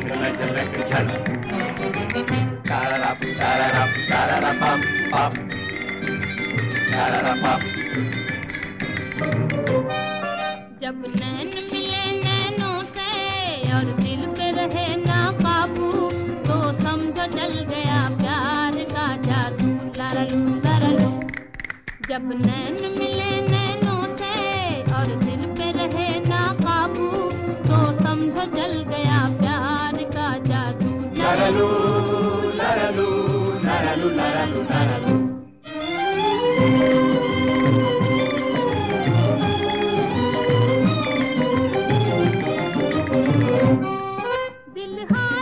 झलक झलक झल तारारप तारारप तारारपम पम तारारपम। जब नैन मिले नैनों से और दिल पे रहे ना काबू, तो समझो चल गया प्यार का जादू। लारालू लारालू। जब नैन मिले नैनों से और दिल पे रहे ना काबू, तो समझो चल गया प्यार का जादू। लारालू लारालू लारालू लारालू लारालू। दिल